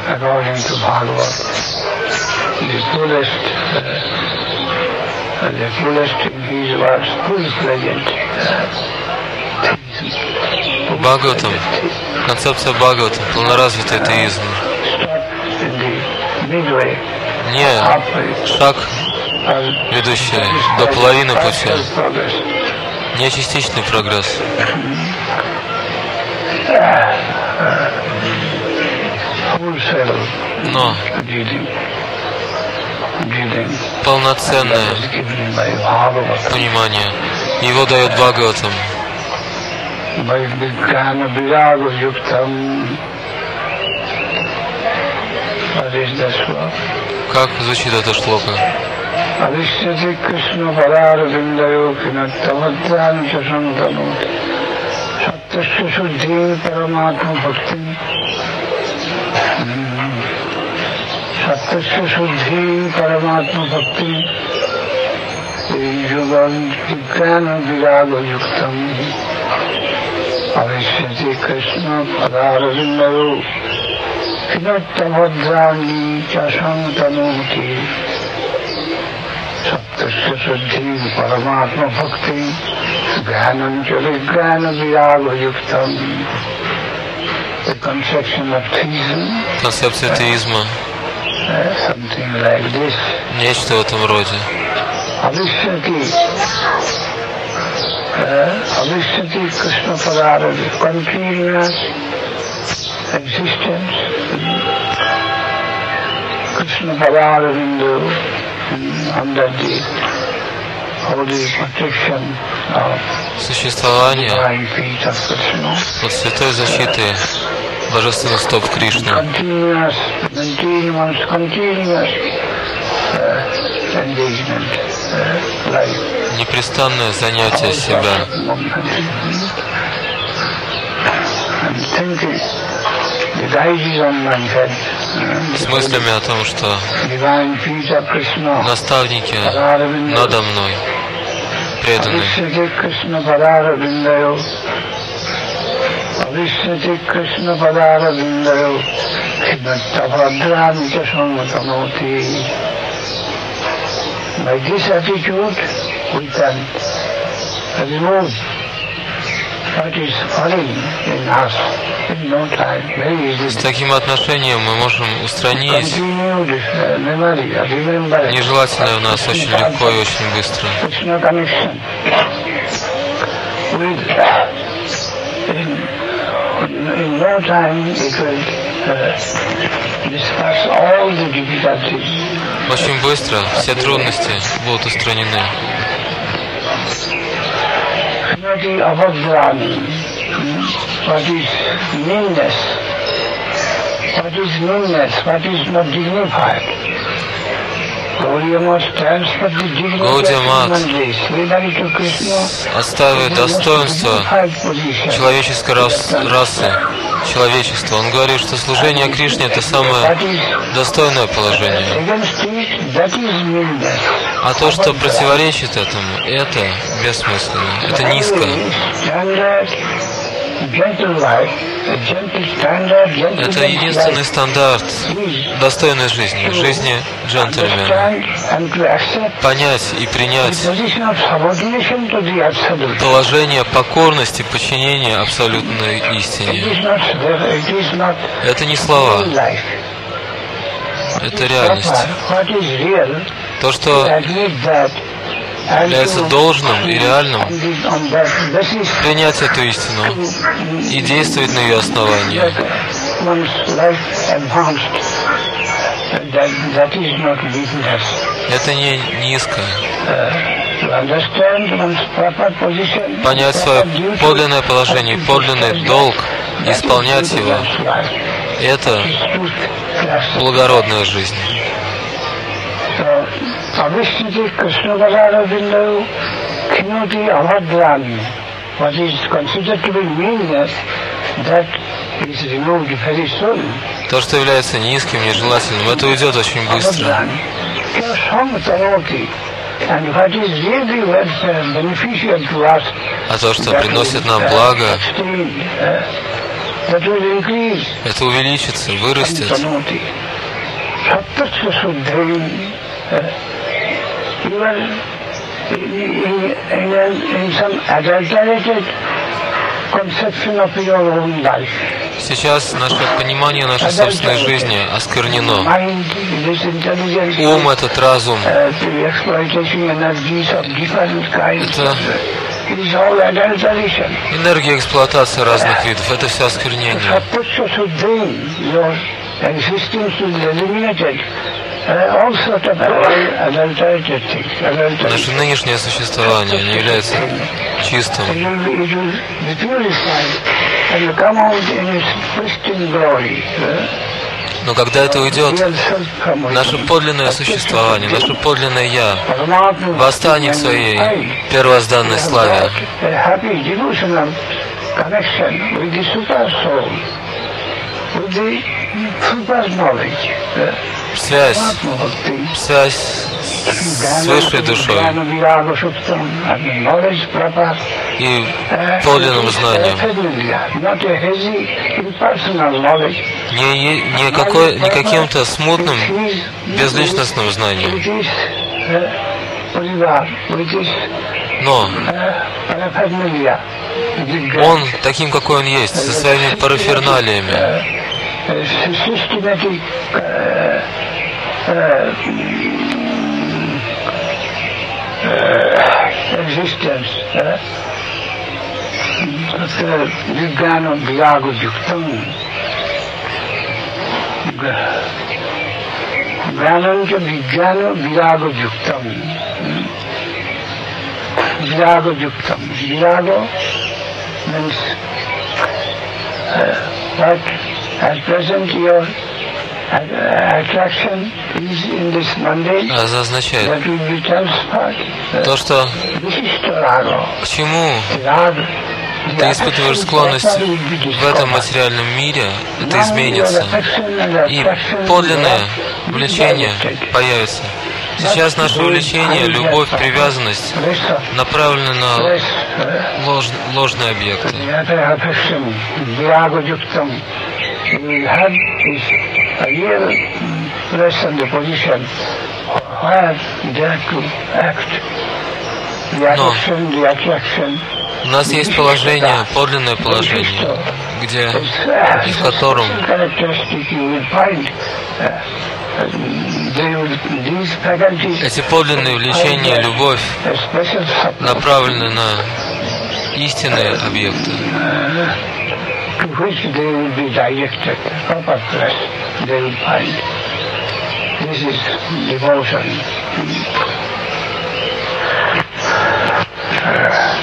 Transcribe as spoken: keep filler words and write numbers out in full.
according to Bhagavad, the fullest, uh, the fullest in his words, full-fledged theism. Бхагаватам, концепция Бхагаватам, полноразвитый теизм. Не шаг, ведущий до половины пути, не частичный прогресс. Но полноценное понимание его дает Бхагаватам. Как звучит эта шлока? Avishti Krishna Padar Vindayo Kinatavadran Chasantanu Satyasya Suddhi Paramatma Bhakti Satyasya Suddhi Paramatma Bhakti Yugan Vikrana Viraga Yuktam Avishti Krishna Padar Vindayo Kinatavadran Chasantanu Satyasya Suddhi Paramatma Bhakti Jnanam Vigrana Viraga Yuktam. The conception of theism. Концепция теизма. Something like this. Нечто в этом роде. Avishyati. Avishyati Krishna Padara, continuous existence. Krishna Padara Vindu. Under the holy protection of существование под святой защитой божественных стоп Кришны. Continuous, continuous, continuous uh, engagement, uh, life. Непрестанное занятие себя. And thinking, the guide is on my head. С мыслями о том, что наставники надо мной, преданные. By this attitude, we can remove what is falling in us. С таким отношением мы можем устранить нежелательное в нас очень легко и очень быстро. Очень быстро все трудности будут устранены. What is meanness? What is meanness? What is not dignified? Гаудия Мат отстаивает достоинство человеческой расы, человечества. Он говорит, что служение Кришне — это самое достойное положение. А то, что противоречит этому, это бессмысленно, это низко. Это единственный стандарт достойной жизни, жизни джентльмена. Понять и принять положение покорности, подчинения абсолютной истине. Это не слова, это реальность. То, что является должным и реальным, принять эту истину и действовать на ее основании. Это не низко. Понять свое подлинное положение, подлинный долг, исполнять его — это благородная жизнь. Avishti Krishna Padara Vindayo Kinuti Avadrani. What is considered to be meanness, that is removed very soon. То, что является низким, нежелательным, это уйдет очень быстро. А то, что приносит нам благо, это увеличится, вырастет. Сейчас наше понимание нашей собственной жизни осквернено. Ум — этот разум. Это энергия эксплуатации разных видов. Это все осквернение. Наше нынешнее существование не является чистым. Но когда это уйдет, наше подлинное существование, наше подлинное «Я» восстанет в своей первозданной славе. Связь, связь с высшей душой и подлинным знанием. Не, не, какой, не каким-то смутным, безличностным знанием. Но он таким, какой он есть, со своими параферналиями. Existence, Vijnana Viraga Yuktam. Jnananja Vijnana Viraga Yuktam. Viraga Yuktam. Viraga means uh, that at present your attraction is in this mundane. Это означает то, что к чему ты испытываешь склонность в этом материальном мире, это изменится, и подлинное влечение появится. Сейчас наше влечение, любовь, привязанность направлены на лож, ложные объекты. Но у нас есть положение, подлинное положение, где и в котором эти подлинные влечения, любовь направлены на истинные объекты. This is devotion.